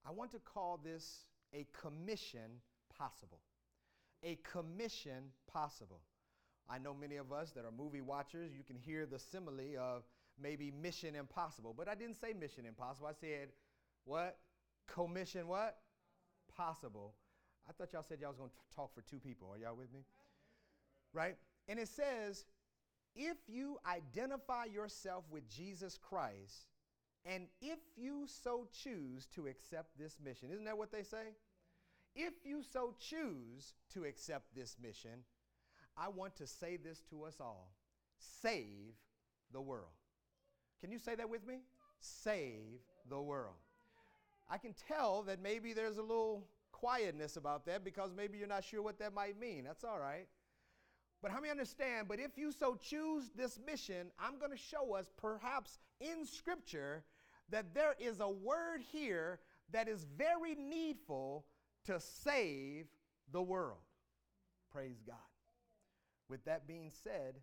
I want to call this a commission possible. A commission possible. I know many of us that are movie watchers, you can hear the simile of maybe Mission Impossible, but I didn't say Mission Impossible. I said, what? Commission what? Possible. I thought y'all said y'all was going to talk for two people. Are y'all with me? Right? And it says, if you identify yourself with Jesus Christ, and if you so choose to accept this mission, isn't that what they say? If you so choose to accept this mission, I want to say this to us all. Save the world. Can you say that with me? Save the world. I can tell that maybe there's a little quietness about that because maybe you're not sure what that might mean. That's all right. But how many understand? But if you so choose this mission, I'm going to show us perhaps in Scripture that there is a word here that is very needful to save the world. Praise God. With that being said,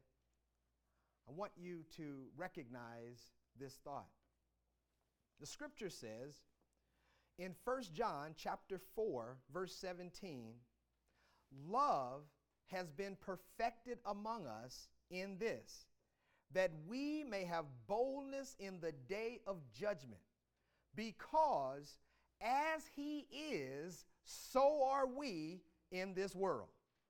I want you to recognize this thought. The Scripture says in 1 John chapter 4, verse 17, love has been perfected among us in this, that we may have boldness in the day of judgment, because as he is, so are we in this world.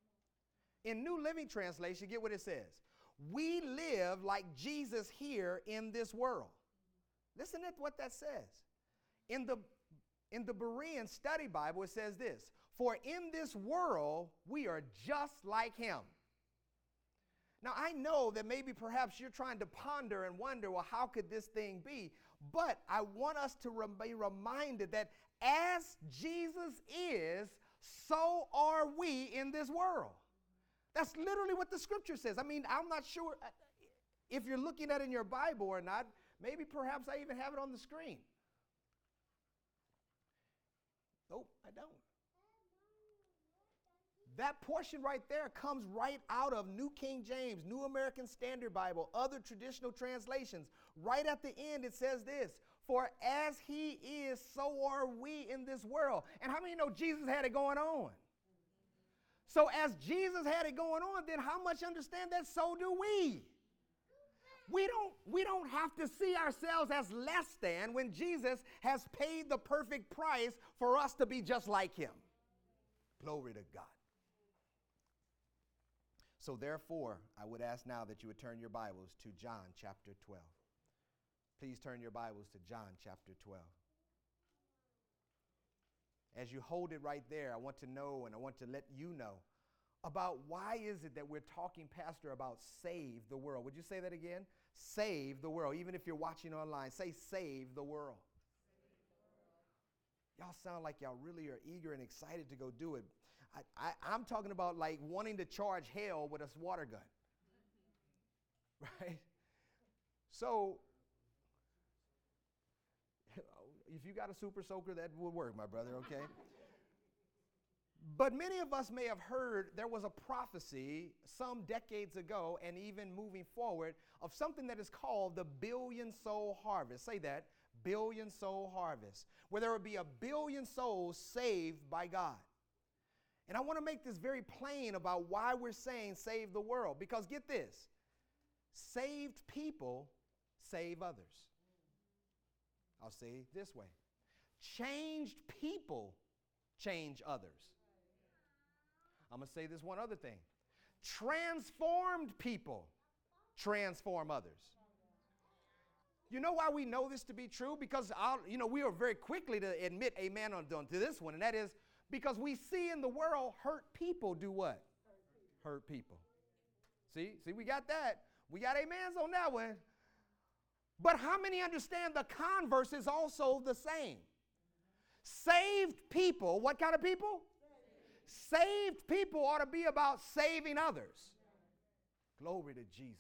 In New Living Translation, get what it says. We live like Jesus here in this world. Listen to what that says. In the Berean Study Bible, it says this. For in this world, we are just like him. Now, I know that maybe perhaps you're trying to ponder and wonder, well, how could this thing be? But I want us to be reminded that as Jesus is, so are we in this world. That's literally what the Scripture says. I mean, I'm not sure if you're looking at it in your Bible or not. Maybe perhaps I even have it on the screen. Nope, I don't. That portion right there comes right out of New King James, New American Standard Bible, other traditional translations. Right at the end, it says this, for as he is, so are we in this world. And how many know Jesus had it going on? So as Jesus had it going on, then how much understand that so do we? We don't have to see ourselves as less than when Jesus has paid the perfect price for us to be just like him. Glory to God. So therefore, I would ask now that you would turn your Bibles to John chapter 12. Please turn your Bibles to John chapter 12. As you hold it right there, I want to know and I want to let you know about why is it that we're talking, Pastor, about save the world. Would you say that again? Save the world. Even if you're watching online, say save the world. Y'all sound like y'all really are eager and excited to go do it. I'm talking about like wanting to charge hell with a water gun. Right? So, if you got a super soaker, that would work, my brother, okay? But many of us may have heard there was a prophecy some decades ago and even moving forward of something that is called the billion soul harvest. Say that, billion soul harvest, where there would be 1 billion souls saved by God. And I want to make this very plain about why we're saying save the world. Because get this, saved people save others. I'll say it this way. Changed people change others. I'm going to say this one other thing. Transformed people transform others. You know why we know this to be true? Because we are very quickly to admit amen to this one, and that is because we see in the world hurt people do what? Hurt people. See, we got that. We got amens on that one. But how many understand the converse is also the same? Saved people, what kind of people? Saved people ought to be about saving others. Glory to Jesus.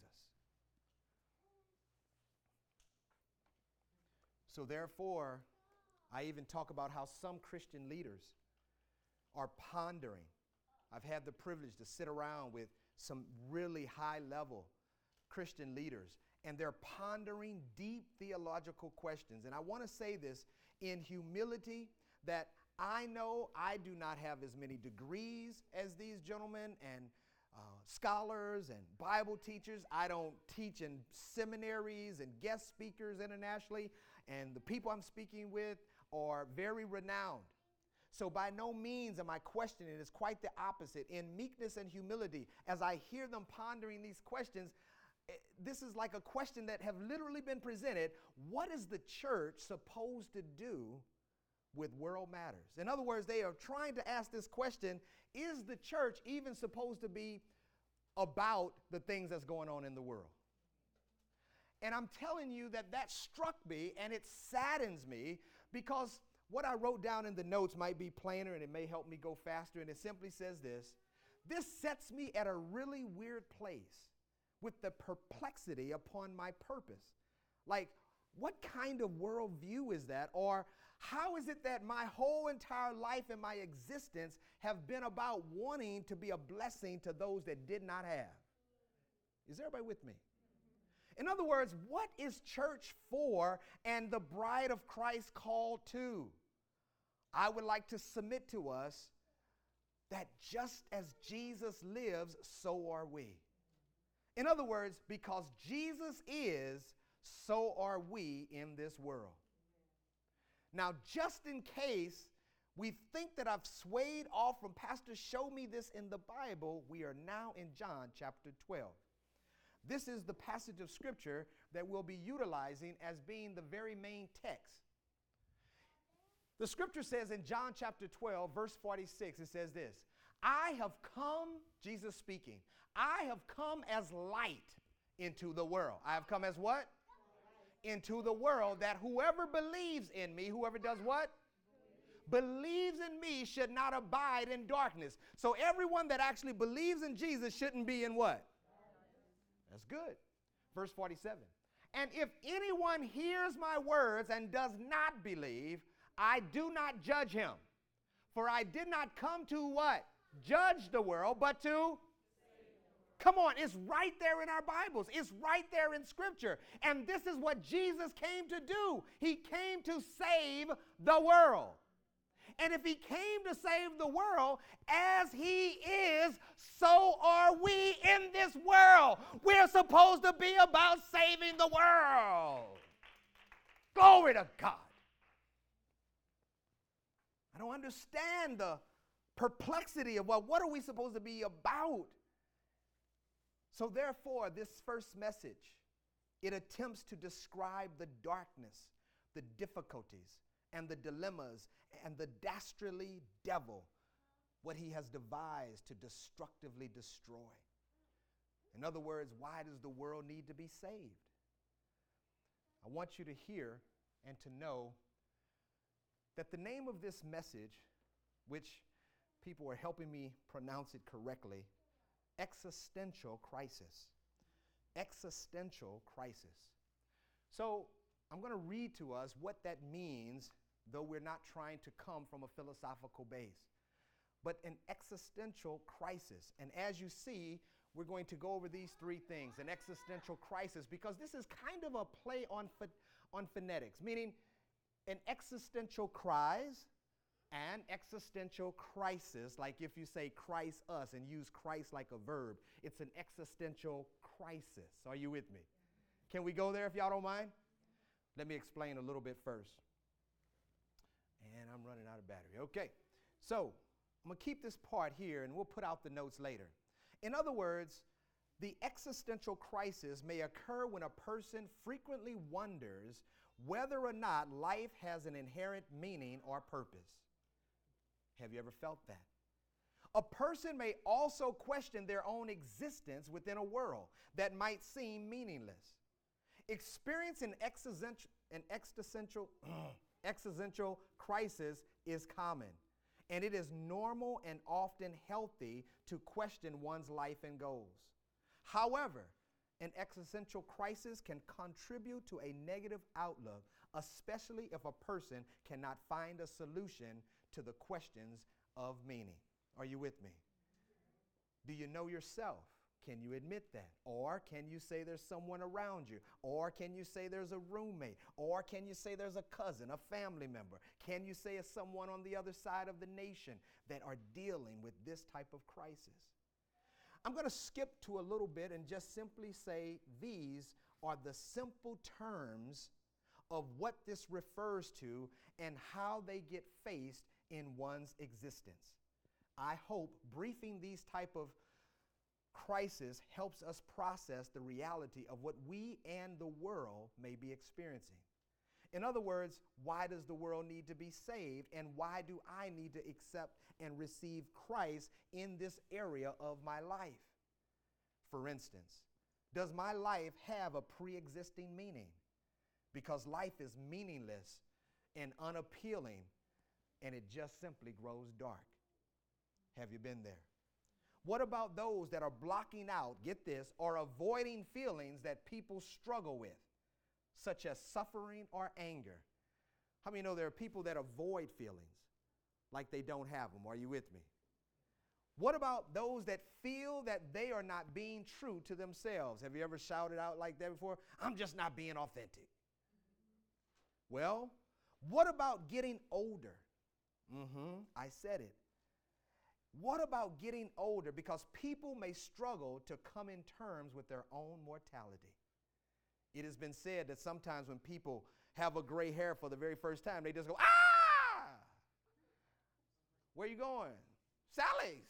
So therefore, I even talk about how some Christian leaders are pondering. I've had the privilege to sit around with some really high-level Christian leaders, and they're pondering deep theological questions. And I want to say this in humility, that I know I do not have as many degrees as these gentlemen and scholars and Bible teachers. I don't teach in seminaries and guest speakers internationally, and the people I'm speaking with are very renowned. So by no means am I questioning it. It's quite the opposite. In meekness and humility, as I hear them pondering these questions, this is like a question that have literally been presented. What is the church supposed to do with world matters? In other words, they are trying to ask this question, is the church even supposed to be about the things that's going on in the world? And I'm telling you that struck me, and it saddens me, because what I wrote down in the notes might be plainer and it may help me go faster, and it simply says this: this sets me at a really weird place with the perplexity upon my purpose. Like, what kind of worldview is that? Or how is it that my whole entire life and my existence have been about wanting to be a blessing to those that did not have? Is everybody with me? In other words, what is church for and the bride of Christ called to? I would like to submit to us that just as Jesus lives, so are we. In other words, because Jesus is, so are we in this world. Now, just in case we think that I've swayed off from Pastor Show Me This in the Bible, we are now in John chapter 12. This is the passage of Scripture that we'll be utilizing as being the very main text. The Scripture says in John chapter 12, verse 46, it says this: I have come, Jesus speaking, I have come as light into the world. I have come as what? Into the world, that whoever believes in me, whoever does what? Believes in me should not abide in darkness. So everyone that actually believes in Jesus shouldn't be in what? That's good. Verse 47. And if anyone hears my words and does not believe, I do not judge him. For I did not come to what? Judge the world, but to? Come on, it's right there in our Bibles. It's right there in Scripture. And this is what Jesus came to do. He came to save the world. And if he came to save the world, as he is, so are we in this world. We're supposed to be about saving the world. Glory to God. I don't understand the perplexity of, well, what are we supposed to be about? So therefore, this first message, it attempts to describe the darkness, the difficulties, and the dilemmas, and the dastardly devil, what he has devised to destructively destroy. In other words, why does the world need to be saved? I want you to hear and to know that the name of this message, which people are helping me pronounce it correctly, existential crisis. Existential crisis. So I'm going to read to us what that means, though we're not trying to come from a philosophical base. But an existential crisis. And as you see, we're going to go over these three things. An existential crisis, because this is kind of a play on phonetics, meaning an existential cries and existential crisis, like if you say Christ us and use Christ like a verb, it's an existential crisis. Are you with me? Can we go there if y'all don't mind? Let me explain a little bit first. And I'm running out of battery. Okay, so I'm going to keep this part here and we'll put out the notes later. In other words, the existential crisis may occur when a person frequently wonders whether or not life has an inherent meaning or purpose. Have you ever felt that? A person may also question their own existence within a world that might seem meaningless. Experiencing an existential crisis is common, and it is normal and often healthy to question one's life and goals. However, an existential crisis can contribute to a negative outlook, especially if a person cannot find a solution to the questions of meaning. Are you with me? Do you know yourself? Can you admit that? Or can you say there's someone around you? Or can you say there's a roommate? Or can you say there's a cousin, a family member? Can you say it's someone on the other side of the nation that are dealing with this type of crisis? I'm going to skip to a little bit and just simply say these are the simple terms of what this refers to and how they get faced in one's existence. I hope briefing these type of crisis helps us process the reality of what we and the world may be experiencing. In other words, why does the world need to be saved, and why do I need to accept and receive Christ in this area of my life? For instance, does my life have a pre-existing meaning? Because life is meaningless and unappealing, and it just simply grows dark. Have you been there? What about those that are blocking out, get this, or avoiding feelings that people struggle with, such as suffering or anger? How many know there are people that avoid feelings like they don't have them? Are you with me? What about those that feel that they are not being true to themselves? Have you ever shouted out like that before? I'm just not being authentic. Well, what about getting older? I said it. What about getting older? Because people may struggle to come in terms with their own mortality. It has been said that sometimes when people have a gray hair for the very first time, they just go, ah! Where you going? Sally's.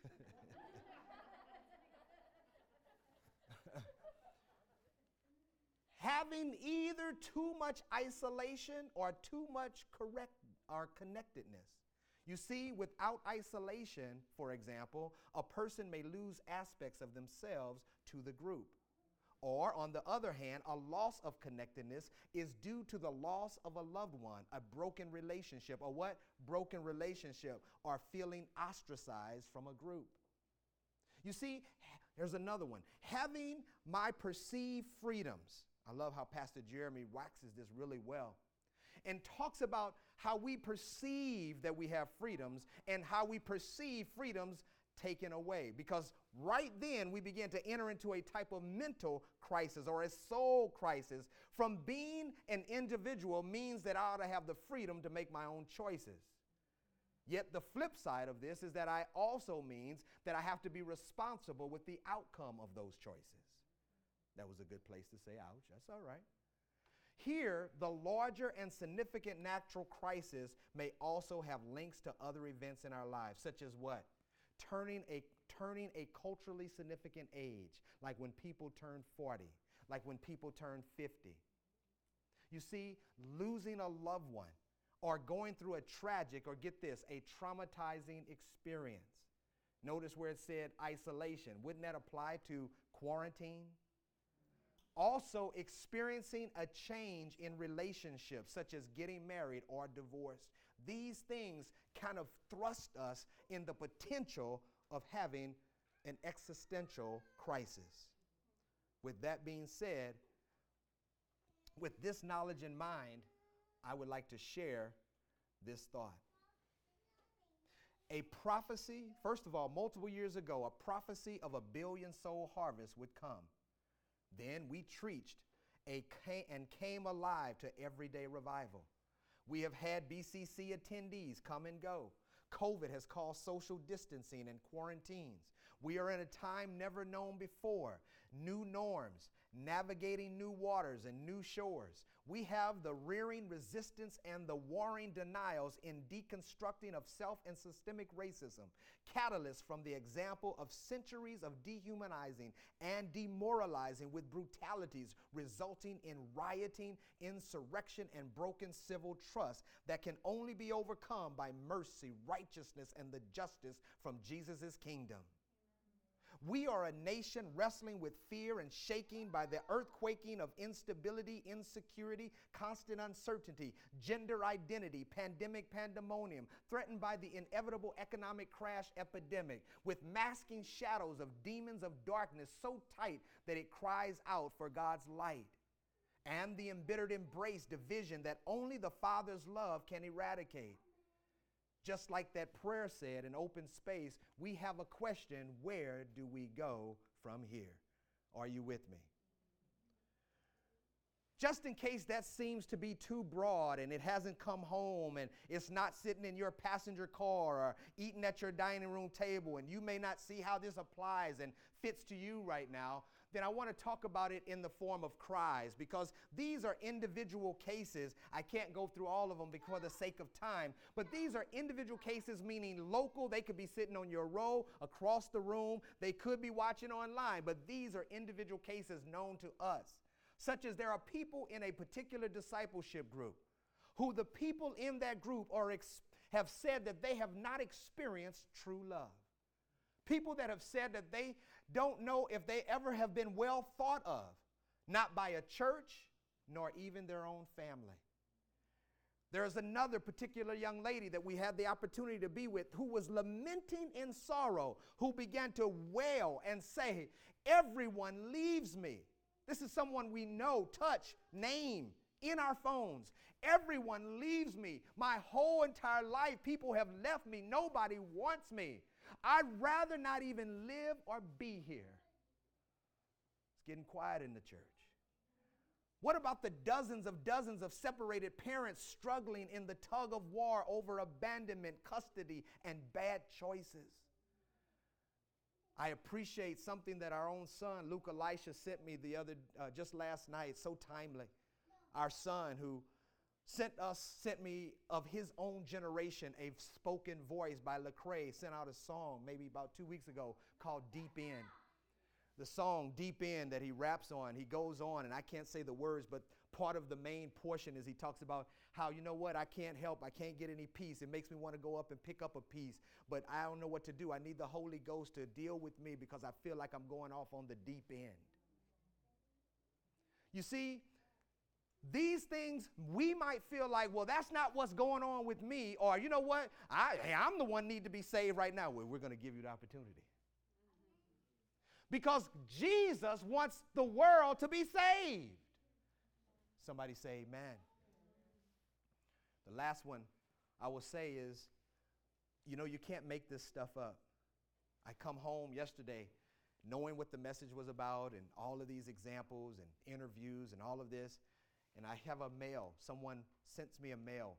Having either too much isolation or too much connectedness. You see, without isolation, for example, a person may lose aspects of themselves to the group. Or, on the other hand, a loss of connectedness is due to the loss of a loved one, a broken relationship, or what? Broken relationship, or feeling ostracized from a group. You see, there's another one. Having my perceived freedoms. I love how Pastor Jeremy waxes this really well and talks about how we perceive that we have freedoms and how we perceive freedoms taken away. Because right then we begin to enter into a type of mental crisis or a soul crisis. From being an individual means that I ought to have the freedom to make my own choices. Yet the flip side of this is that I also means that I have to be responsible with the outcome of those choices. That was a good place to say ouch. That's all right. Here, the larger and significant natural crisis may also have links to other events in our lives, such as what? Turning a culturally significant age, like when people turn 40, like when people turn 50. You see, losing a loved one or going through a tragic, or get this, a traumatizing experience. Notice where it said isolation. Wouldn't that apply to quarantine? Also, experiencing a change in relationships, such as getting married or divorced. These things kind of thrust us in the potential of having an existential crisis. With that being said, with this knowledge in mind, I would like to share this thought. A prophecy, first of all, multiple years ago, a prophecy of 1 billion soul harvest would come. Then we preached and came alive to everyday revival. We have had BCC attendees come and go. COVID has caused social distancing and quarantines. We are in a time never known before. New norms, navigating new waters and new shores. We have the rearing resistance and the warring denials in deconstructing of self and systemic racism, catalysts from the example of centuries of dehumanizing and demoralizing with brutalities resulting in rioting, insurrection, and broken civil trust that can only be overcome by mercy, righteousness, and the justice from Jesus' kingdom. We are a nation wrestling with fear and shaking by the earthquaking of instability, insecurity, constant uncertainty, gender identity, pandemic pandemonium, threatened by the inevitable economic crash epidemic, with masking shadows of demons of darkness so tight that it cries out for God's light, and the embittered embrace division that only the Father's love can eradicate. Just like that prayer said in open space, we have a question: where do we go from here. Are you with me? Just in case that seems to be too broad and it hasn't come home and it's not sitting in your passenger car or eating at your dining room table and you may not see how this applies and fits to you right now, then I want to talk about it in the form of cries, because these are individual cases. I can't go through all of them for the sake of time, but these are individual cases, meaning local. They could be sitting on your row across the room. They could be watching online, but these are individual cases known to us. Such as there are people in a particular discipleship group who the people in that group have said that they have not experienced true love. People that have said that they don't know if they ever have been well thought of, not by a church nor even their own family. There's another particular young lady that we had the opportunity to be with who was lamenting in sorrow, who began to wail and say, "Everyone leaves me." This is someone we know, touch, name, in our phones. Everyone leaves me. My whole entire life, people have left me. Nobody wants me. I'd rather not even live or be here. It's getting quiet in the church. What about the dozens of separated parents struggling in the tug of war over abandonment, custody, and bad choices? I appreciate something that our own son, Luke Elisha, sent me just last night, so timely. Our son who sent me of his own generation, a spoken voice by Lecrae, sent out a song maybe about 2 weeks ago called Deep End. The song Deep End that he raps on, he goes on, and I can't say the words, but part of the main portion is he talks about how, you know what, I can't help, I can't get any peace. It makes me want to go up and pick up a piece, but I don't know what to do. I need the Holy Ghost to deal with me because I feel like I'm going off on the deep end. You see, these things, we might feel like, well, that's not what's going on with me, or you know what, I'm the one need to be saved right now. Well, we're going to give you the opportunity. Because Jesus wants the world to be saved. Somebody say amen. The last one I will say is, you know, you can't make this stuff up. I come home yesterday knowing what the message was about and all of these examples and interviews and all of this, and I have a mail. Someone sent me a mail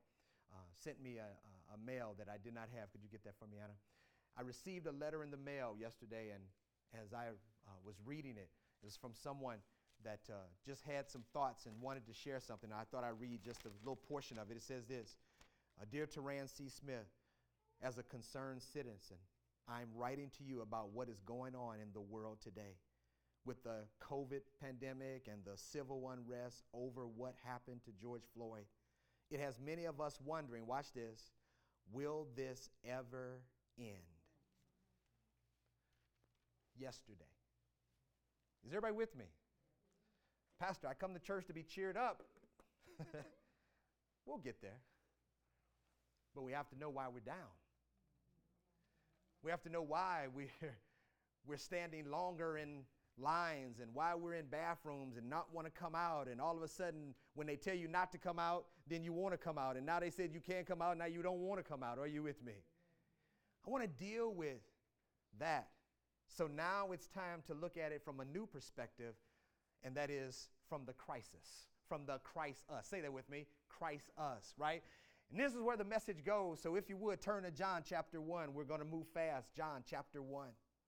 that I did not have. Could you get that for me, Anna? I received a letter in the mail yesterday, and as I was reading it, it was from someone that just had some thoughts and wanted to share something. I thought I'd read just a little portion of it. It says this: Dear Teran C. Smith, as a concerned citizen, I'm writing to you about what is going on in the world today with the COVID pandemic and the civil unrest over what happened to George Floyd. It has many of us wondering, watch this, will this ever end? Yesterday. Is everybody with me? Pastor, I come to church to be cheered up. We'll get there. But we have to know why we're down. We have to know why we're standing longer in lines and why we're in bathrooms and not want to come out. And all of a sudden, when they tell you not to come out, then you want to come out. And now they said you can't come out, now you don't want to come out. Are you with me? I want to deal with that. So now it's time to look at it from a new perspective, and that is from the crisis, from the Christ us. Say that with me, Christ us, right? And this is where the message goes. So if you would, turn to John chapter 1. We're going to move fast. John chapter 1.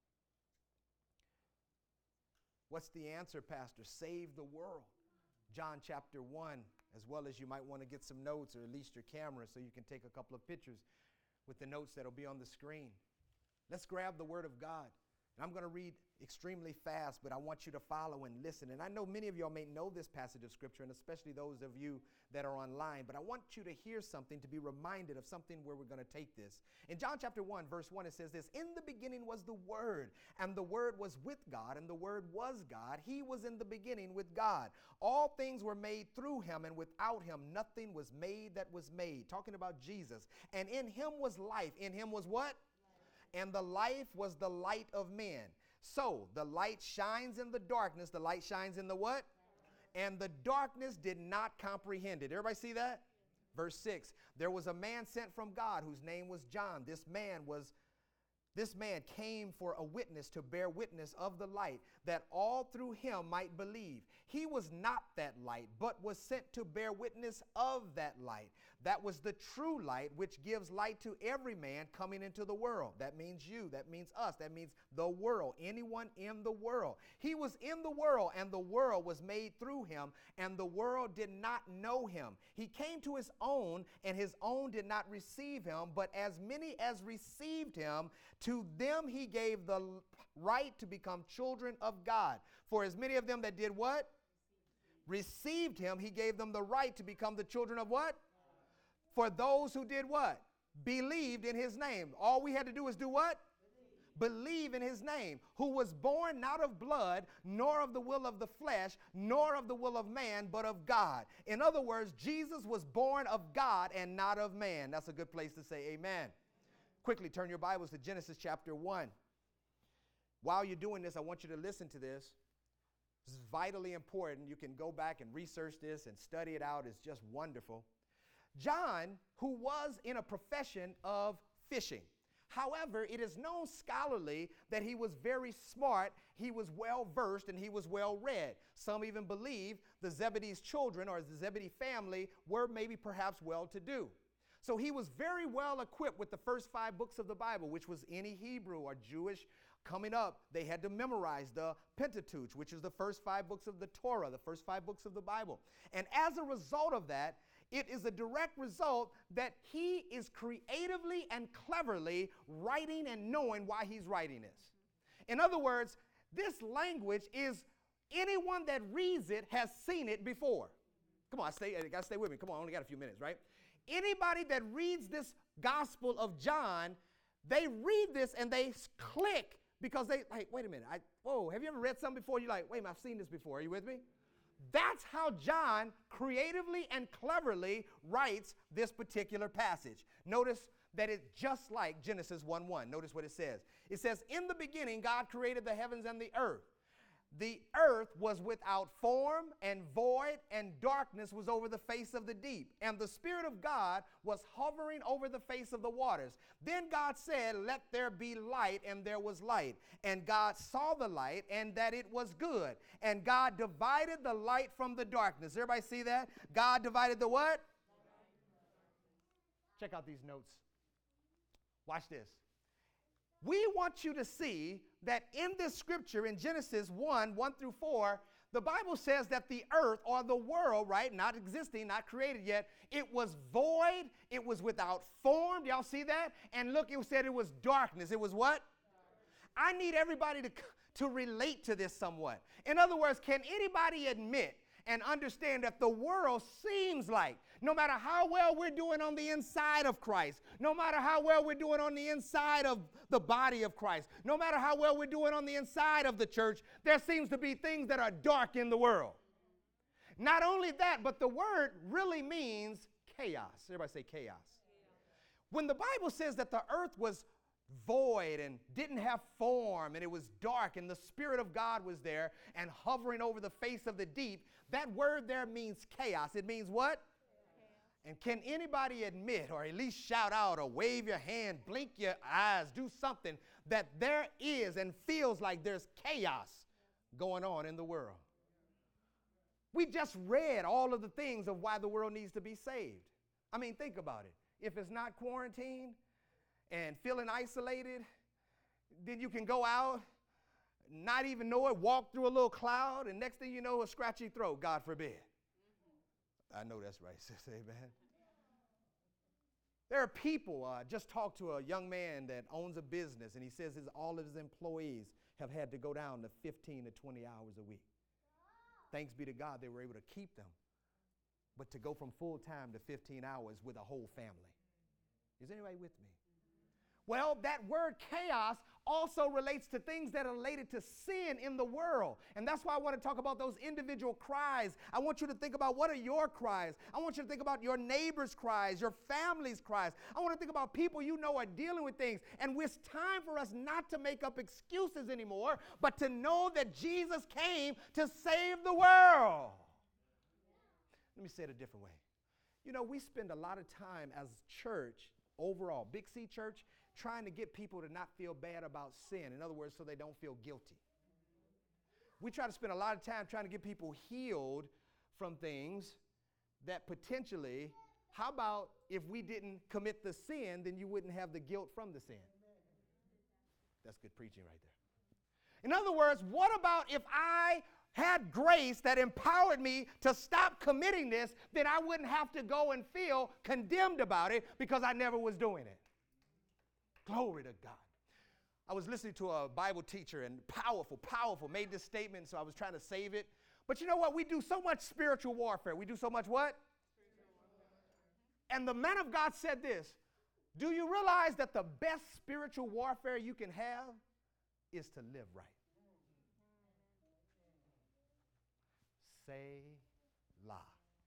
What's the answer, Pastor? Save the world. John chapter 1, as well as you might want to get some notes or at least your camera so you can take a couple of pictures with the notes that'll be on the screen. Let's grab the Word of God. And I'm going to read extremely fast, but I want you to follow and listen. And I know many of y'all may know this passage of Scripture, and especially those of you that are online, but I want you to hear something, to be reminded of something where we're going to take this. In John chapter 1, verse 1, it says this: In the beginning was the Word, and the Word was with God, and the Word was God. He was in the beginning with God. All things were made through Him, and without Him nothing was made that was made. Talking about Jesus. And in Him was life. In Him was what? And the life was the light of men. So the light shines in the darkness. The light shines in the what? And the darkness did not comprehend it. Everybody see that? Verse 6. There was a man sent from God whose name was John. This man was This man came for a witness to bear witness of the light, that all through him might believe. He was not that light, but was sent to bear witness of that light. That was the true light, which gives light to every man coming into the world. That means you. That means us. That means the world. Anyone in the world. He was in the world, and the world was made through him, and the world did not know him. He came to his own, and his own did not receive him. But as many as received him, to them he gave the right to become children of God. For as many of them that did what? Received him, he gave them the right to become the children of what? For those who did what? Believed in his name. All we had to do is do what? Believe in his name. Who was born not of blood, nor of the will of the flesh, nor of the will of man, but of God. In other words, Jesus was born of God and not of man. That's a good place to say amen. Quickly turn your Bibles to Genesis chapter 1. While you're doing this, I want you to listen to this. This is vitally important. You can go back and research this and study it out. It's just wonderful. John, who was in a profession of fishing. However, it is known scholarly that he was very smart, he was well versed, and he was well read. Some even believe the Zebedee's children or the Zebedee family were maybe perhaps well to do. So he was very well equipped with the first 5 books of the Bible, which was any Hebrew or Jewish coming up. They had to memorize the Pentateuch, which is the first 5 books of the Torah, the first 5 books of the Bible. And as a result of that, it is a direct result that he is creatively and cleverly writing and knowing why he's writing this. In other words, this language is anyone that reads it has seen it before. Come on, I gotta stay with me. Come on, I only got a few minutes, right? Anybody that reads this Gospel of John, they read this and they click because they like, wait a minute, have you ever read something before? You're like, wait a minute, I've seen this before. Are you with me? That's how John creatively and cleverly writes this particular passage. Notice that it's just like Genesis 1:1. Notice what it says. It says, in the beginning, God created the heavens and the earth. The earth was without form and void, and darkness was over the face of the deep. And the Spirit of God was hovering over the face of the waters. Then God said, let there be light, and there was light. And God saw the light, and that it was good. And God divided the light from the darkness. Everybody see that? God divided the what? Check out these notes. Watch this. We want you to see that in this scripture in Genesis 1:1-4, the Bible says that the earth or the world, right, not existing, not created yet, it was void, it was without form. Y'all see that? And look, it said it was darkness. It was what? I need everybody to relate to this somewhat. In other words, can anybody admit and understand that the world seems like, no matter how well we're doing on the inside of Christ, no matter how well we're doing on the inside of the body of Christ, no matter how well we're doing on the inside of the church, there seems to be things that are dark in the world. Not only that, but the word really means chaos. Everybody say chaos. When the Bible says that the earth was void and didn't have form and it was dark and the Spirit of God was there and hovering over the face of the deep, that word there means chaos. It means what? And can anybody admit or at least shout out or wave your hand, blink your eyes, do something that there is and feels like there's chaos going on in the world? We just read all of the things of why the world needs to be saved. I mean, think about it. If it's not quarantine and feeling isolated, then you can go out, not even know it, walk through a little cloud, and next thing you know, a scratchy throat, God forbid. I know that's right, sister, amen. There are people, just talked to a young man that owns a business, and he says all of his employees have had to go down to 15 to 20 hours a week. Thanks be to God they were able to keep them, but to go from full time to 15 hours with a whole family. Is anybody with me? Well, that word chaos also relates to things that are related to sin in the world. And that's why I want to talk about those individual cries. I want you to think about what are your cries. I want you to think about your neighbor's cries, your family's cries. I want to think about people you know are dealing with things. And it's time for us not to make up excuses anymore, but to know that Jesus came to save the world. Let me say it a different way. You know, we spend a lot of time as church overall, Big C Church, trying to get people to not feel bad about sin. In other words, so they don't feel guilty. We try to spend a lot of time trying to get people healed from things that potentially, how about if we didn't commit the sin, then you wouldn't have the guilt from the sin? That's good preaching right there. In other words, what about if I had grace that empowered me to stop committing this, then I wouldn't have to go and feel condemned about it because I never was doing it. Glory to God. I was listening to a Bible teacher and powerful, made this statement, so I was trying to save it. But you know what? We do so much spiritual warfare. We do so much what? And the man of God said this, do you realize that the best spiritual warfare you can have is to live right? Selah.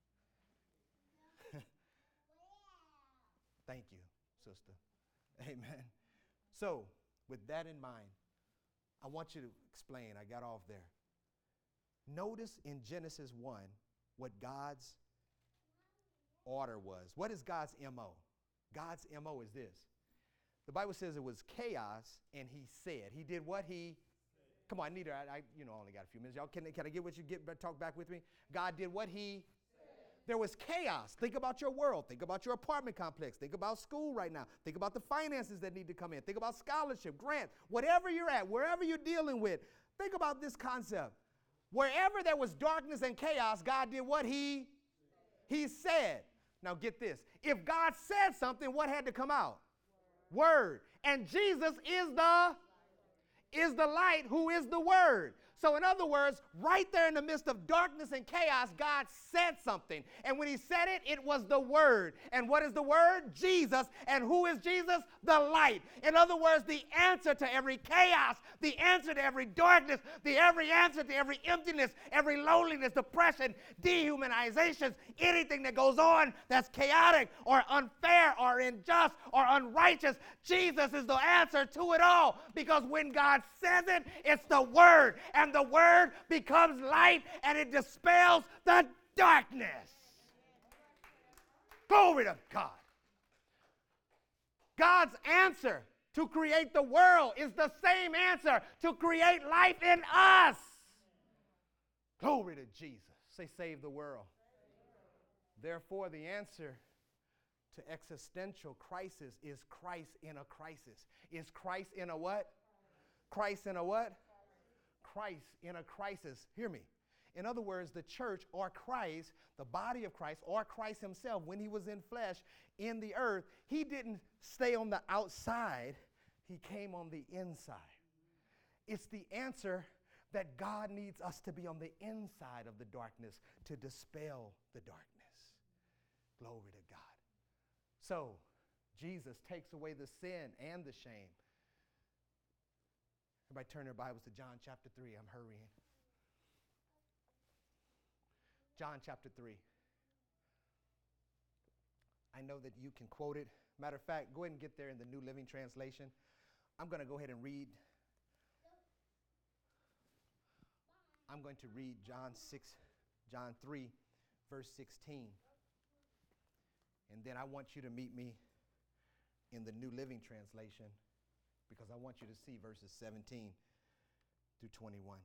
Thank you, sister. Amen. So, with that in mind, I want you to explain. I got off there. Notice in Genesis 1 what God's order was. What is God's MO? God's MO is this. The Bible says it was chaos, and he said. He did what he said. Come on, Anita, I only got a few minutes. Y'all, can I get what you get? Talk back with me. God did what he said. There was chaos. Think about your world. Think about your apartment complex. Think about school right now. Think about the finances that need to come in. Think about scholarship, grants, whatever you're at, wherever you're dealing with. Think about this concept. Wherever there was darkness and chaos, God did what he said. Now get this. If God said something, what had to come out? Word. And Jesus is the light who is the word. So in other words, right there in the midst of darkness and chaos, God said something. And when he said it, it was the word. And what is the word? Jesus. And who is Jesus? The light. In other words, the answer to every chaos, the answer to every darkness, the every answer to every emptiness, every loneliness, depression, dehumanizations, anything that goes on that's chaotic or unfair or unjust or unrighteous, Jesus is the answer to it all. Because when God says it, it's the word. And the word becomes light and it dispels the darkness. Glory to God. God's answer to create the world is the same answer to create life in us. Glory to Jesus. Say, save the world. Therefore, the answer to existential crisis is Christ in a crisis. Is Christ in a what? Christ in a what? Christ in a crisis. Hear me. In other words, the church or Christ, the body of Christ or Christ himself, when he was in flesh in the earth, he didn't stay on the outside. He came on the inside. It's the answer that God needs us to be on the inside of the darkness to dispel the darkness. Glory to God. So, Jesus takes away the sin and the shame. Everybody turn their Bibles to John chapter 3. I'm hurrying. John chapter 3. I know that you can quote it. Matter of fact, go ahead and get there in the New Living Translation. I'm going to go ahead and read. I'm going to read John 3, verse 16. And then I want you to meet me in the New Living Translation, because I want you to see verses 17 through 21.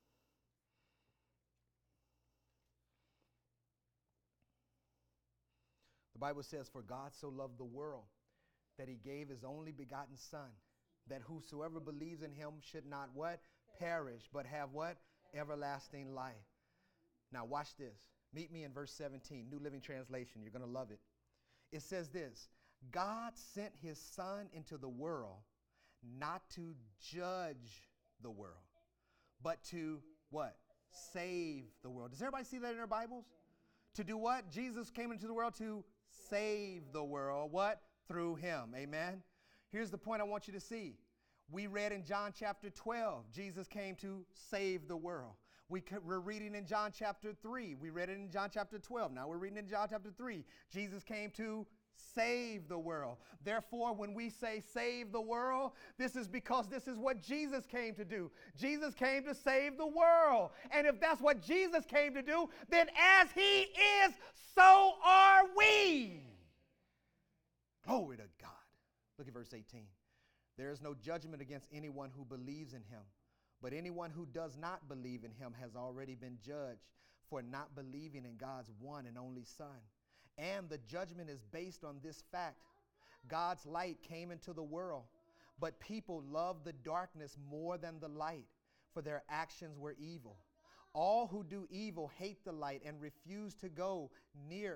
The Bible says, for God so loved the world that he gave his only begotten Son, that whosoever believes in him should not what? Perish, but have what? Everlasting life. Now watch this. Meet me in verse 17, New Living Translation. You're going to love it. It says this, God sent his Son into the world not to judge the world, but to what? Save the world. Does everybody see that in their Bibles? To do what? Jesus came into the world to save the world. What? Through him. Amen. Here's the point I want you to see. We read in John chapter 12, Jesus came to save the world. We're reading in John chapter 3. We read it in John chapter 12. Now we're reading in John chapter 3. Jesus came to save the world. Therefore, when we say save the world, this is because this is what Jesus came to do. Jesus came to save the world. And if that's what Jesus came to do, then as he is, so are we. Glory to God. Look at verse 18. There is no judgment against anyone who believes in him, but anyone who does not believe in him has already been judged for not believing in God's one and only Son. And the judgment is based on this fact. God's light came into the world, but people loved the darkness more than the light, for their actions were evil. All who do evil hate the light and refuse to go near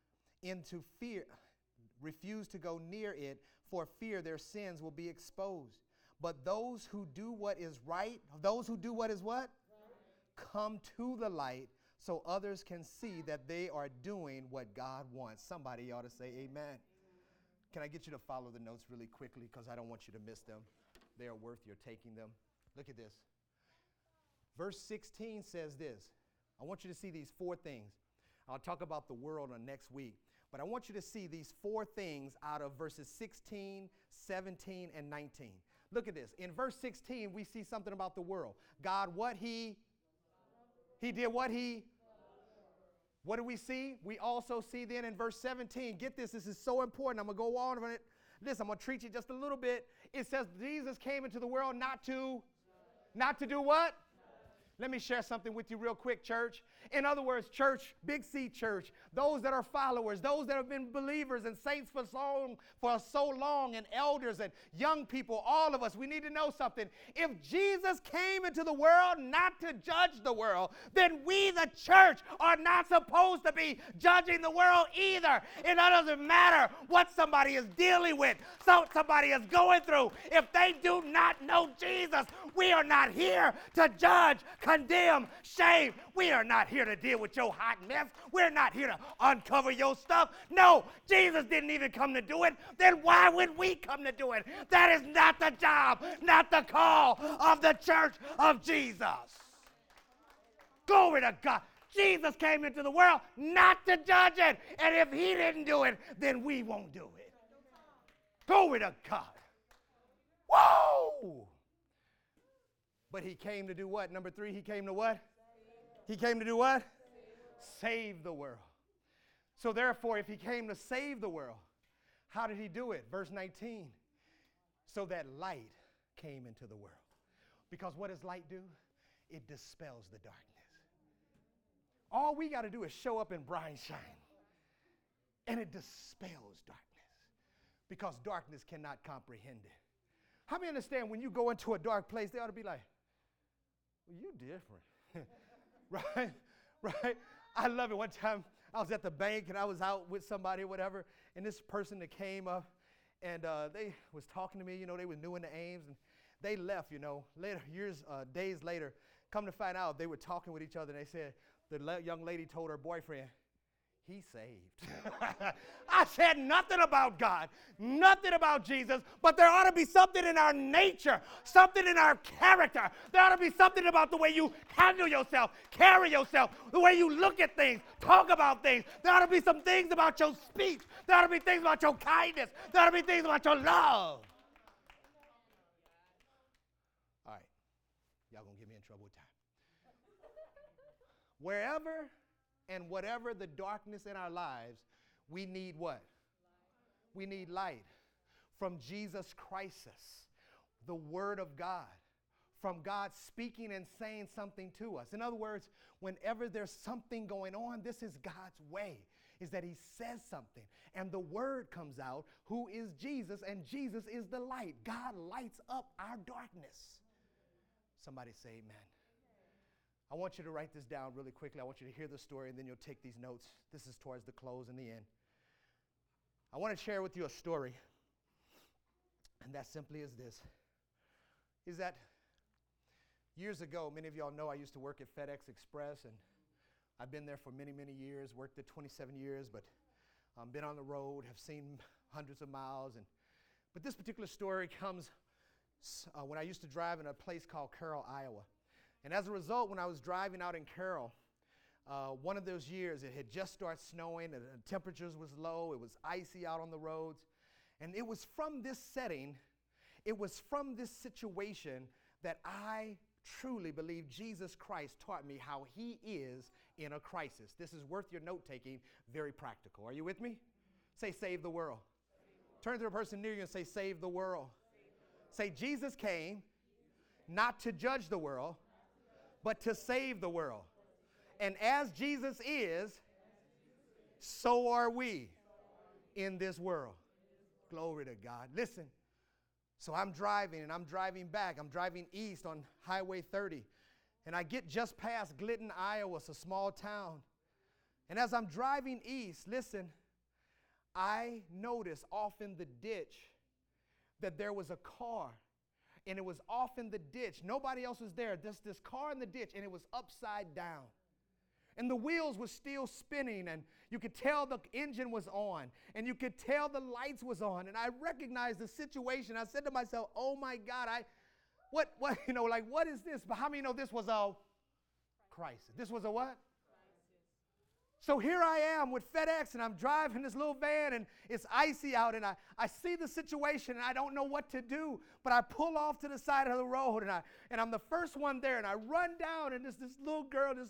it for fear their sins will be exposed. But those who do what is right, those who do what is what? Right. Come to the light so others can see that they are doing what God wants. Somebody ought to say amen. Amen. Can I get you to follow the notes really quickly because I don't want you to miss them. They are worth your taking them. Look at this. Verse 16 says this. I want you to see these four things. I'll talk about the world on next week. But I want you to see these four things out of verses 16, 17, and 19. Look at this. In verse 16, we see something about the world. God, what he did what he? What do we see? We also see then in verse 17, get this, this is so important. I'm going to go on on it. Listen, I'm going to treat you just a little bit. It says Jesus came into the world not to do what? Let me share something with you real quick, church. In other words, church, Big C Church, those that are followers, those that have been believers and saints for so long, and elders and young people, all of us, we need to know something. If Jesus came into the world not to judge the world, then we, the church, are not supposed to be judging the world either. It doesn't matter what somebody is dealing with, somebody is going through. If they do not know Jesus, we are not here to judge, condemn, shame. We are not here to deal with your hot mess. We're not here to uncover your stuff. No, Jesus didn't even come to do it. Then why would we come to do it? That is not the job, not the call of the church of Jesus. Glory to God. Jesus came into the world not to judge it. And if he didn't do it, then we won't do it. Glory to God. Whoa! But he came to do what? Number 3, he came to what? He came to do what? Save the world. So therefore, if he came to save the world, how did he do it? Verse 19. So that light came into the world. Because what does light do? It dispels the darkness. All we got to do is show up in bright shine. And it dispels darkness. Because darkness cannot comprehend it. How many understand when you go into a dark place, they ought to be like, well, you different. Right? I love it. One time I was at the bank and I was out with somebody or whatever, and this person that came up and they was talking to me, they were new in the Ames, and they left, later, days later, come to find out they were talking with each other, and they said, the young lady told her boyfriend, he's saved. I said nothing about God, nothing about Jesus, but there ought to be something in our nature, something in our character. There ought to be something about the way you handle yourself, carry yourself, the way you look at things, talk about things. There ought to be some things about your speech. There ought to be things about your kindness. There ought to be things about your love. All right. Y'all going to get me in trouble with time. Wherever and whatever the darkness in our lives, we need what? Light. We need light from Jesus Christ, the Word of God, from God speaking and saying something to us. In other words, whenever there's something going on, this is God's way, is that he says something, and the Word comes out, who is Jesus, and Jesus is the light. God lights up our darkness. Somebody say amen. I want you to write this down really quickly. I want you to hear the story, and then you'll take these notes. This is towards the close and the end. I want to share with you a story, and that simply is this, is that years ago, many of y'all know I used to work at FedEx Express, and I've been there for many, many years, worked there 27 years, but been on the road, have seen hundreds of miles. But this particular story comes when I used to drive in a place called Carroll, Iowa. And as a result, when I was driving out in Carroll, one of those years, it had just started snowing, and the temperatures was low, it was icy out on the roads. And it was from this setting, it was from this situation that I truly believe Jesus Christ taught me how he is in a crisis. This is worth your note-taking, very practical. Are you with me? Say, save the world. Turn to the person near you and say, save the world. Say, Jesus came not to judge the world, but to save the world. And as Jesus is, so are we in this world. Glory to God. Listen, so I'm driving and I'm driving back. I'm driving east on Highway 30. And I get just past Glidden, Iowa. It's a small town. And as I'm driving east, listen, I noticed off in the ditch that there was a car. And it was off in the ditch. Nobody else was there. This car in the ditch, and it was upside down. And the wheels were still spinning, and you could tell the engine was on, and you could tell the lights was on. And I recognized the situation. I said to myself, oh my God, what is this? But how many know this was a crisis? This was a what? So here I am with FedEx, and I'm driving this little van, and it's icy out, and I see the situation, and I don't know what to do. But I pull off to the side of the road, and I'm the first one there, and I run down, and this little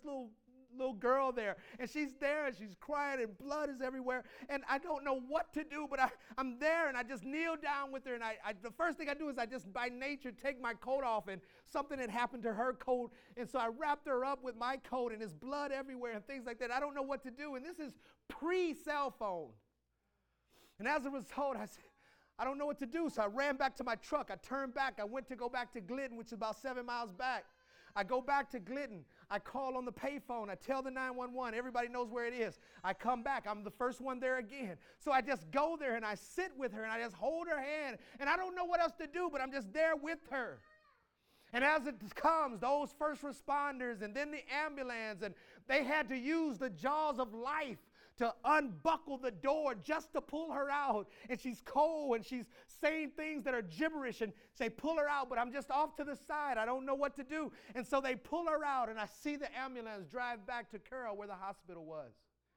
girl there, and she's there, and she's crying, and blood is everywhere, and I don't know what to do, but I'm there, and I just kneel down with her, and the first thing I do is I just by nature take my coat off, and something had happened to her coat, and so I wrapped her up with my coat, and there's blood everywhere and things like that. I don't know what to do, and this is pre-cell phone. And as a result, I said, I don't know what to do, so I ran back to my truck. I turned back. I went to go back to Glidden, which is about 7 miles back. I go back to Glidden. I call on the payphone. I tell the 911. Everybody knows where it is. I come back. I'm the first one there again. So I just go there and I sit with her and I just hold her hand. And I don't know what else to do, but I'm just there with her. And as it comes, those first responders and then the ambulance, and they had to use the jaws of life to unbuckle the door just to pull her out. And she's cold and she's saying things that are gibberish and say, pull her out, but I'm just off to the side. I don't know what to do. And so they pull her out, and I see the ambulance drive back to Carroll where the hospital was.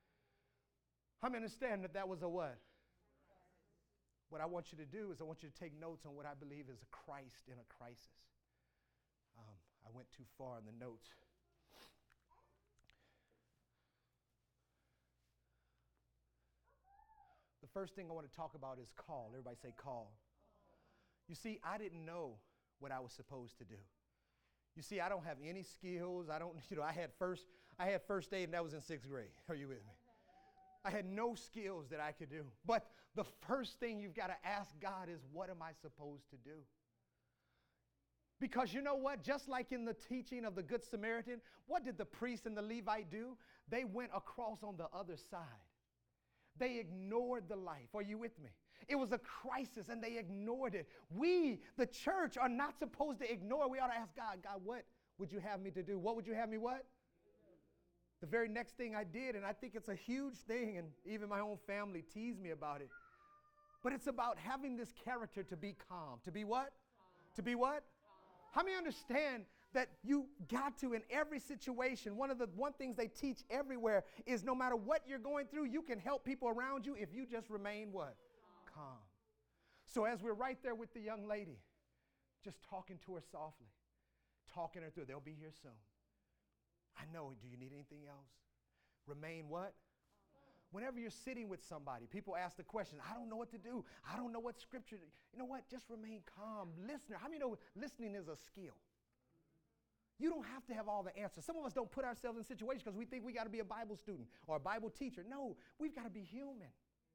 How many understand that was a what? What I want you to do is I want you to take notes on what I believe is a Christ in a crisis. I went too far in the notes. The first thing I want to talk about is call. Everybody say call. You see, I didn't know what I was supposed to do. You see, I don't have any skills. I had first aid, and that was in 6th grade. Are you with me? I had no skills that I could do. But the first thing you've got to ask God is, what am I supposed to do? Because you know what? Just like in the teaching of the Good Samaritan, what did the priest and the Levite do? They went across on the other side. They ignored the life. Are you with me? It was a crisis, and they ignored it. We, the church, are not supposed to ignore. We ought to ask God, what would you have me to do? What would you have me what? The very next thing I did, and I think it's a huge thing, and even my own family teased me about it, but it's about having this character to be calm. To be what? Calm. To be what? Calm. How many understand that you got to, in every situation, one things they teach everywhere is no matter what you're going through, you can help people around you if you just remain what? Calm. So as we're right there with the young lady, just talking to her softly, talking her through, they'll be here soon. I know, do you need anything else? Remain what? Whenever you're sitting with somebody, people ask the question, I don't know what to do. I don't know what scripture. You know what? Just remain calm. Listener. How many know listening is a skill? You don't have to have all the answers. Some of us don't put ourselves in situations because we think we got to be a Bible student or a Bible teacher. No, we've got to be human.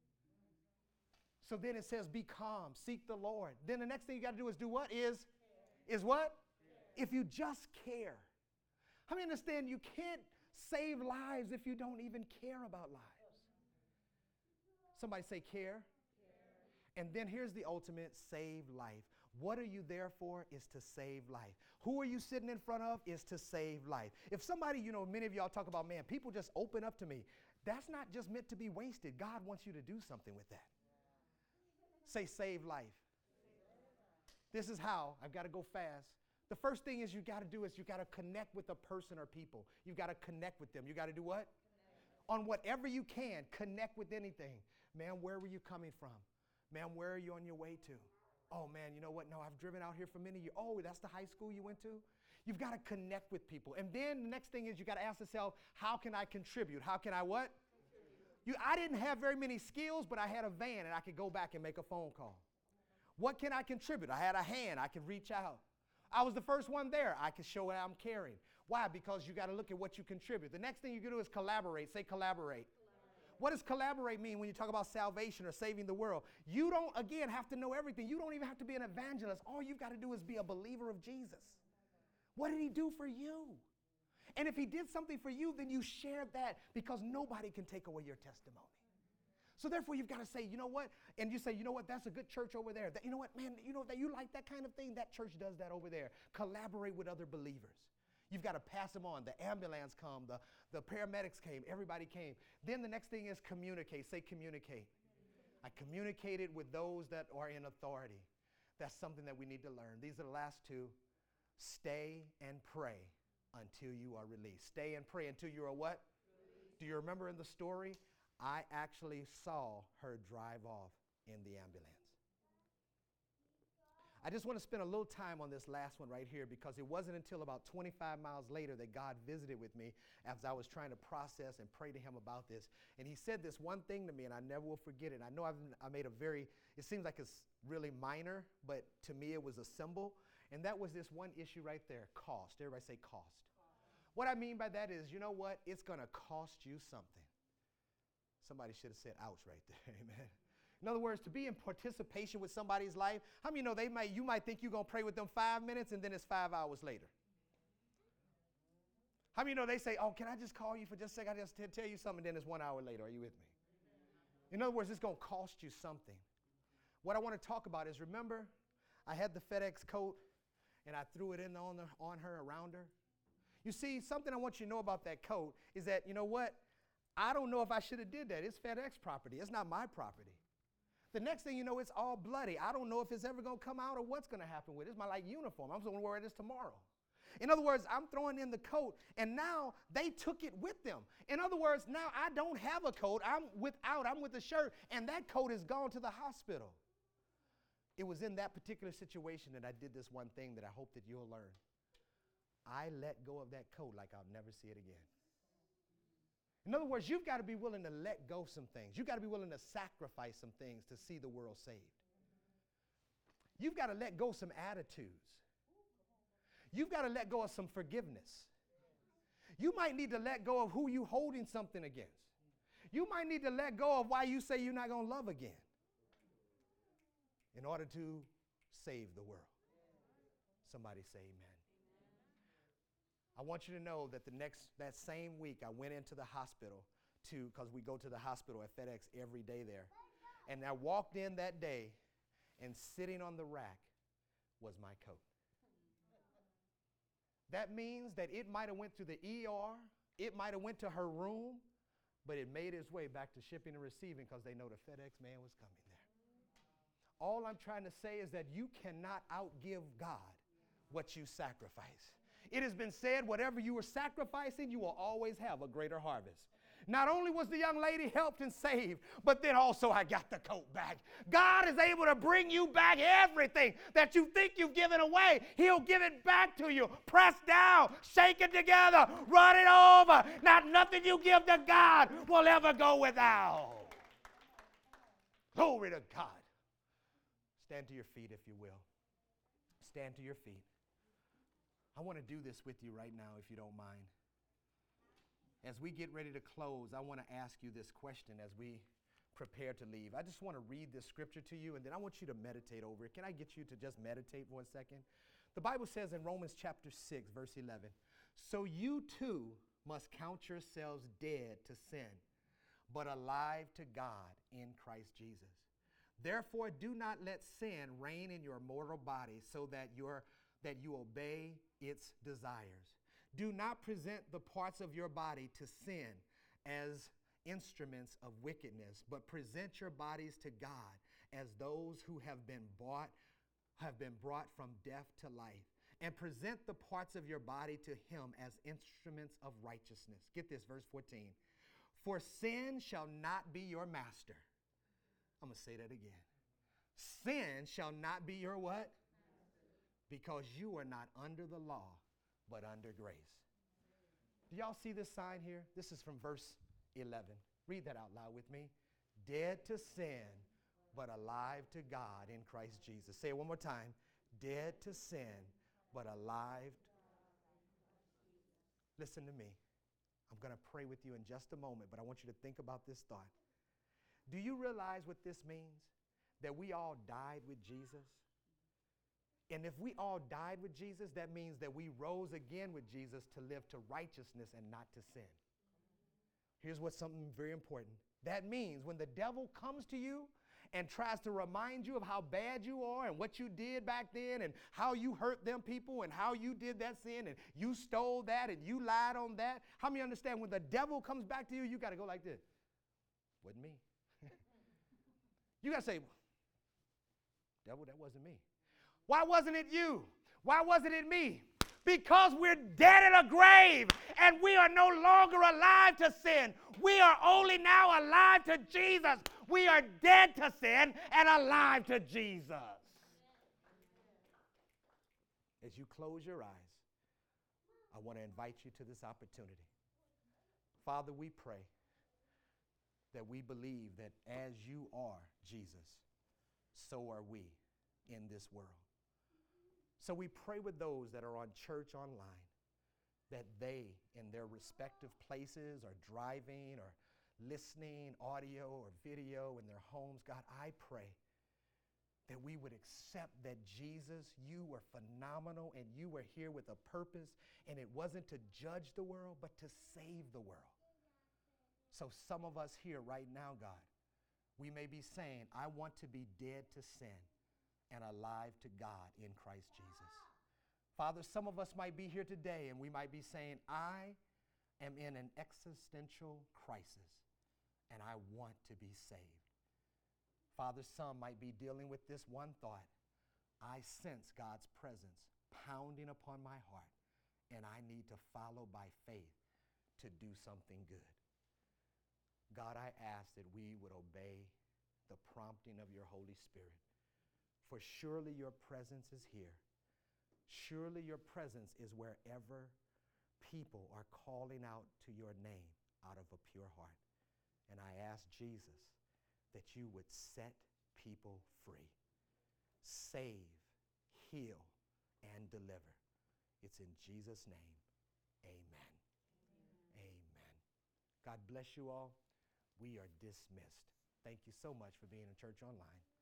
So then it says, be calm, seek the Lord. Then the next thing you got to do is do what? Is what? Care. If you just care. How many understand you can't save lives if you don't even care about lives? Somebody say care. And then here's the ultimate, save life. What are you there for? Is to save life. Who are you sitting in front of? Is to save life. If somebody, many of y'all talk about, man, people just open up to me. That's not just meant to be wasted. God wants you to do something with that. Say save life. This is how. I've got to go fast. The first thing is you got to do is you got to connect with a person or people. You've got to connect with them. You got to do what? On whatever you can, connect with anything. Man, where were you coming from? Man, where are you on your way to? Oh, man, you know what? No, I've driven out here for many years. Oh, that's the high school you went to? You've got to connect with people. And then the next thing is you got to ask yourself, how can I contribute? How can I what? I didn't have very many skills, but I had a van and I could go back and make a phone call. What can I contribute? I had a hand. I could reach out. I was the first one there. I could show what I'm carrying. Why? Because you got to look at what you contribute. The next thing you can do is collaborate. Say collaborate. What does collaborate mean when you talk about salvation or saving the world? You don't, again, have to know everything. You don't even have to be an evangelist. All you've got to do is be a believer of Jesus. What did he do for you? And if he did something for you, then you share that, because nobody can take away your testimony. So therefore, you've got to say, you know what? And you say, you know what? That's a good church over there. That, you know what, man, you know that you like that kind of thing? That church does that over there. Collaborate with other believers. You've got to pass them on. The ambulance come, the paramedics came, everybody came. Then the next thing is communicate. Say communicate. I communicated with those that are in authority. That's something that we need to learn. These are the last two. Stay and pray until you are released. Stay and pray until you are what? Released. Do you remember in the story? I actually saw her drive off in the ambulance. I just want to spend a little time on this last one right here, because it wasn't until about 25 miles later that God visited with me as I was trying to process and pray to him about this. And he said this one thing to me, and I never will forget it. I know I made a it seems like it's really minor, but to me it was a symbol. And that was this one issue right there, cost. Everybody say cost. What I mean by that is, you know what? It's going to cost you something. Somebody should have said ouch right there, amen. In other words, to be in participation with somebody's life, how many know you might think you're going to pray with them 5 minutes and then it's 5 hours later? How many know they say, oh, can I just call you for just a second? I just tell you something, then it's 1 hour later. Are you with me? In other words, it's going to cost you something. What I want to talk about is, remember, I had the FedEx coat and I threw it in on her, around her. You see, something I want you to know about that coat is that, you know what? I don't know if I should have did that. It's FedEx property. It's not my property. The next thing you know, it's all bloody. I don't know if it's ever going to come out or what's going to happen with it. It's my uniform. I'm going to wear this tomorrow. In other words, I'm throwing in the coat, and now they took it with them. In other words, now I don't have a coat. I'm with a shirt, and that coat is gone to the hospital. It was in that particular situation that I did this one thing that I hope that you'll learn. I let go of that coat like I'll never see it again. In other words, you've got to be willing to let go some things. You've got to be willing to sacrifice some things to see the world saved. You've got to let go some attitudes. You've got to let go of some forgiveness. You might need to let go of who you're holding something against. You might need to let go of why you say you're not going to love again in order to save the world. Somebody say amen. I want you to know that that same week I went into the hospital because we go to the hospital at FedEx every day there. And I walked in that day, and sitting on the rack was my coat. That means that it might have went to the ER, it might have went to her room, but it made its way back to shipping and receiving because they know the FedEx man was coming there. All I'm trying to say is that you cannot outgive God what you sacrifice. It has been said, whatever you were sacrificing, you will always have a greater harvest. Not only was the young lady helped and saved, but then also I got the coat back. God is able to bring you back everything that you think you've given away. He'll give it back to you. Press down, shake it together, run it over. Not nothing you give to God will ever go without. Glory to God. Stand to your feet, if you will. Stand to your feet. I want to do this with you right now, if you don't mind. As we get ready to close, I want to ask you this question as we prepare to leave. I just want to read this scripture to you, and then I want you to meditate over it. Can I get you to just meditate for 1 second? The Bible says in Romans chapter 6, verse 11, so you too must count yourselves dead to sin, but alive to God in Christ Jesus. Therefore, do not let sin reign in your mortal body so that you obey its desires. Do not present the parts of your body to sin as instruments of wickedness, but present your bodies to God as those who have been brought from death to life, and present the parts of your body to him as instruments of righteousness. Get this, verse 14. For sin shall not be your master. I'm going to say that again. Sin shall not be your what? Because you are not under the law, but under grace. Do y'all see this sign here? This is from verse 11. Read that out loud with me. Dead to sin, but alive to God in Christ Jesus. Say it one more time. Dead to sin, but alive. Listen to me. I'm going to pray with you in just a moment, but I want you to think about this thought. Do you realize what this means? That we all died with Jesus? And if we all died with Jesus, that means that we rose again with Jesus to live to righteousness and not to sin. Here's what's something very important. That means when the devil comes to you and tries to remind you of how bad you are and what you did back then and how you hurt them people and how you did that sin and you stole that and you lied on that. How many understand when the devil comes back to you, you got to go like this? Wasn't me. You got to say, devil, that wasn't me. Why wasn't it you? Why wasn't it me? Because we're dead in a grave and we are no longer alive to sin. We are only now alive to Jesus. We are dead to sin and alive to Jesus. As you close your eyes, I want to invite you to this opportunity. Father, we pray that we believe that as you are, Jesus, so are we in this world. So we pray with those that are on church online, that they, in their respective places, are driving or listening, audio or video in their homes. God, I pray that we would accept that Jesus, you were phenomenal and you were here with a purpose, and it wasn't to judge the world, but to save the world. So some of us here right now, God, we may be saying, I want to be dead to sin and alive to God in Christ Jesus. Father, some of us might be here today and we might be saying, I am in an existential crisis and I want to be saved. Father, some might be dealing with this one thought. I sense God's presence pounding upon my heart and I need to follow by faith to do something good. God, I ask that we would obey the prompting of your Holy Spirit. For surely your presence is here. Surely your presence is wherever people are calling out to your name out of a pure heart. And I ask Jesus that you would set people free, save, heal, and deliver. It's in Jesus' name, amen. Amen. God bless you all. We are dismissed. Thank you so much for being in Church Online.